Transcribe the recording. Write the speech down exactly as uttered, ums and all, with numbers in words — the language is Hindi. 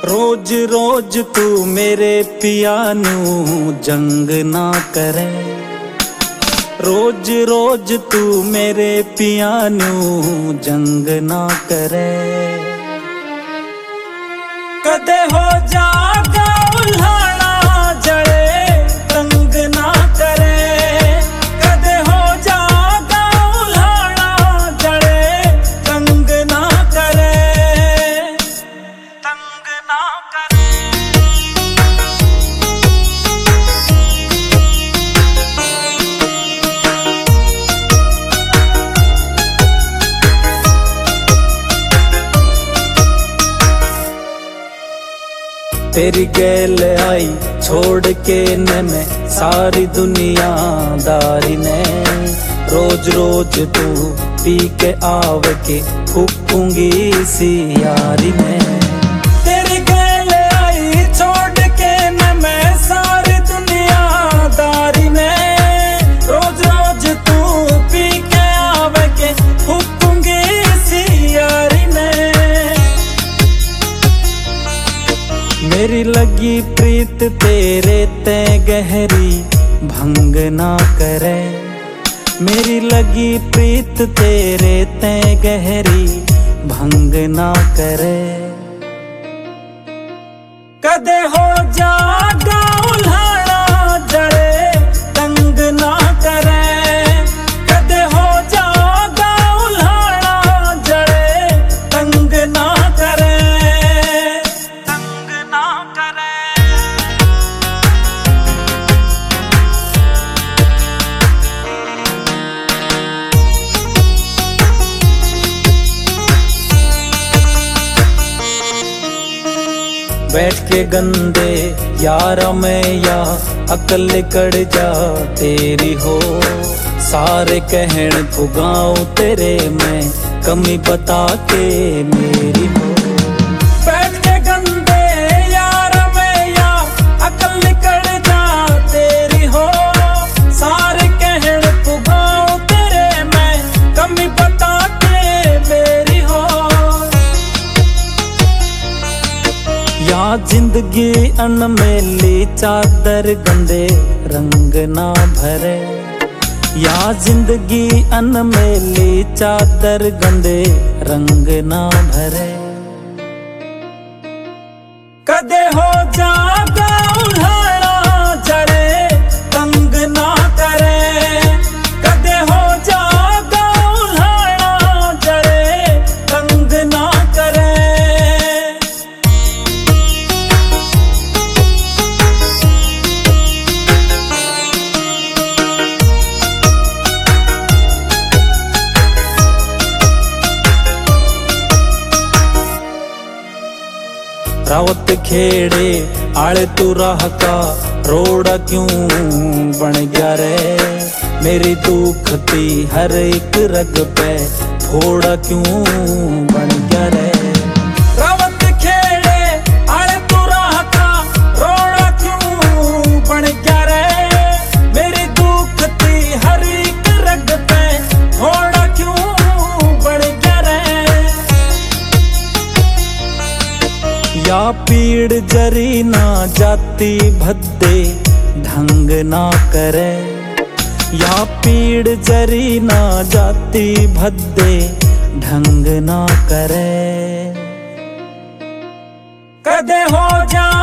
रोज रोज तू मेरे पिया नू जंग ना करे, रोज रोज तू मेरे पिया नू जंग ना करे। कदे हो जागा उल्हाना जड़े तंग ना करे, कदे हो जागा उल्हाना जड़े तंग ना करे, तंग ना करे। तेरी गैल आई छोड़ के न मैं सारी दुनियादारी ने, रोज रोज तू पी के आव के फूकूंगी सी यारी में। तेरी गैल आई छोड़ के न मैं सारी दुनियादारी ने, रोज रोज तू पी के आव के फूकूंगी सी यारी में। मेरी लगी प्रीत तेरे ते गहरी भंग ना करे, मेरी लगी प्रीत तेरे ते गहरी भंग ना करे। कदे हो जागा उल्हाना जड़े तंग ना करे, कदे हो जागा उल्हाना जड़े तंग ना करे, तंग ना करे। बैठ के गंदे यार में या अकल कड़ जा तेरी हो, सारे कहन पुगाऊं तेरे में कमी बता के मेरी हो। बैठ के गंदे यार में या अकल कड़ जा तेरी हो, सारे कहन पुगाऊं तेरे में कमी बता के मेरी हो। या जिंदगी अनमेली चादर गंदे रंग ना भरे, या जिंदगी अनमेली चादर गंदे रंग ना भरे। कदे हो जागा उल्हाना जड़े तंग ना करे, कदे हो जागा उल्हाना जड़े तंग ना करे। रावत खेड़े आले तू राह का रोड़ा क्यों बन गया रे, मेरी दुखती हर एक रग पे फोड़ा क्यों बन गया रे। रावत खेड़े आले तू राह का रोड़ा क्यों बन गया रे, मेरी दुखती हर एक रग पे फोड़ा क्यों बन गया रे। या पीड़ जरी ना जाती भद्दे ढंग ना करे, या पीड़ जरी ना जाती भद्दे ढंग ना करे। कदे हो जा